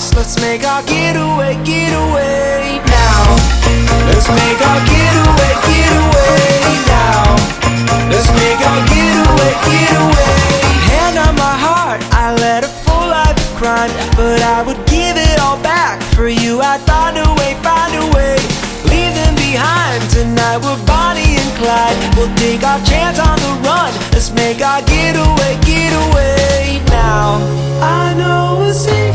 house. Let's make our getaway, getaway now. Let's make our getaway, getaway now. Let's make our getaway, getaway. Hand on my heart, I led a full life of crime, but I would give it all back for you. I'd find a way, find a way. Leave them behind. Tonight we're Bonnie and Clyde. We'll take our chance on the run. Let's make our getaway, getaway now. I know we'll see